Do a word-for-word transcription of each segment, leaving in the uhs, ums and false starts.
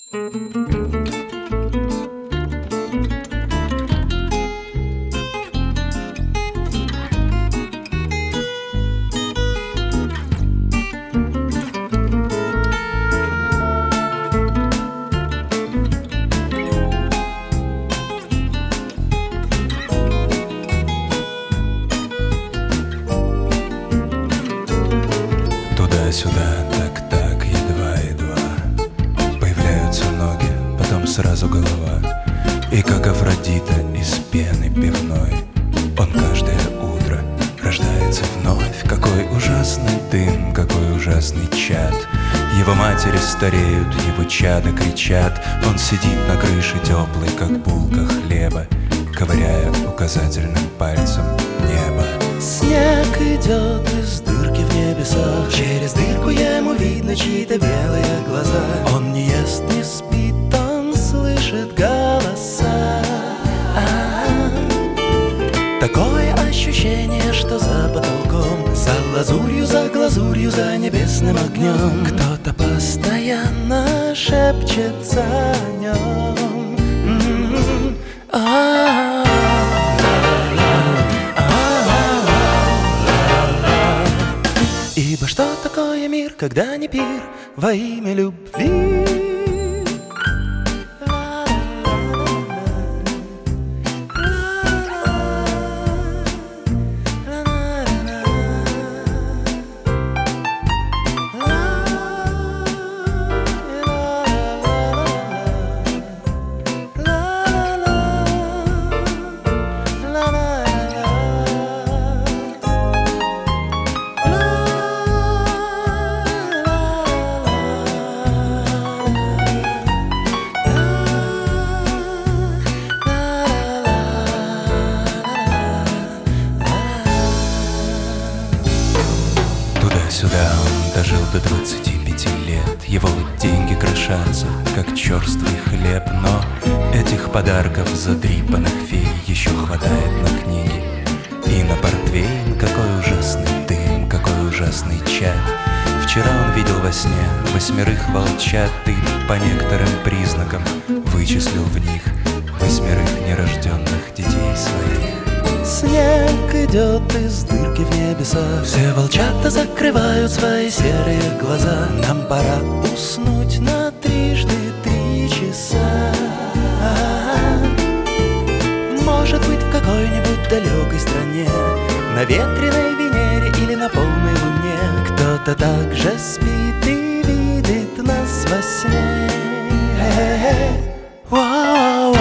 Туда-сюда, так-так, едва-едва появляются ноги, потом сразу голова. И как Афродита из пены пивной, он каждое утро рождается вновь. Какой ужасный дым, какой ужасный чад. Его матери стареют, его чада кричат. Он сидит на крыше теплый, как булка хлеба, ковыряя указательным пальцем небо. Снег идет из дырки в небесах. Через дырку ему видно чьи-то белые глаза. Он не ест, не спит, он слышит голоса. А-а-а. Такое ощущение, что за потолком, за лазурью, за глазурью, за небесным огнем кто-то постоянно шепчется о нем. М-м-м. А-а-а. Ибо что такое мир, когда не пир во имя любви? Сюда он дожил до двадцати пяти лет. Его деньги крошатся, как черствый хлеб. Но этих подарков задрипанных фей еще хватает на книги и на портвейн. Какой ужасный дым, какой ужасный чад. Вчера он видел во сне восьмерых волчат и по некоторым признакам вычислил в них восьмерых нерожденных детей своих. Снег идет из дырки в небесах. Все волчата закрывают свои серые глаза. Нам пора уснуть на трижды три часа. Может быть, в какой-нибудь далекой стране, на ветреной Венере или на полной Луне, кто-то также спит и видит нас во сне. Вау-вау.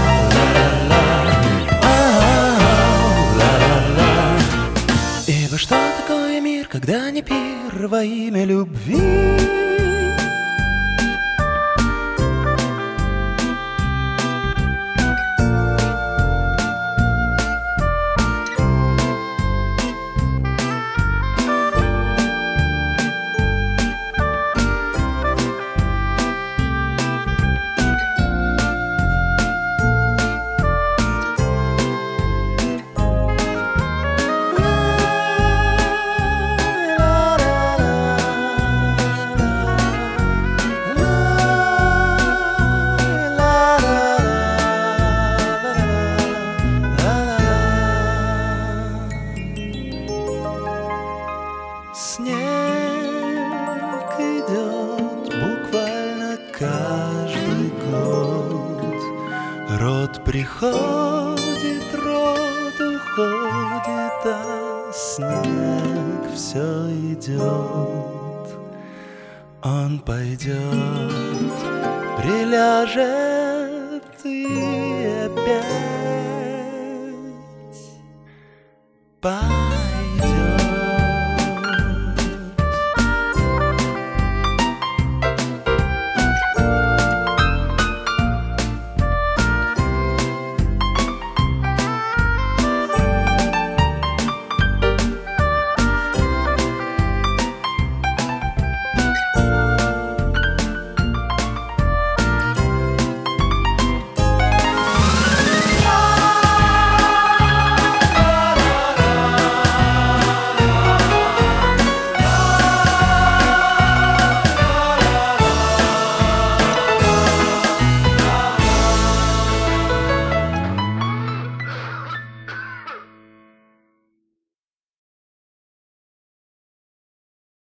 Ибо что такое мир, когда не пир во имя любви? Снег идет буквально каждый год. Род приходит, род уходит, а снег все идет. Он пойдет, приляжет и опять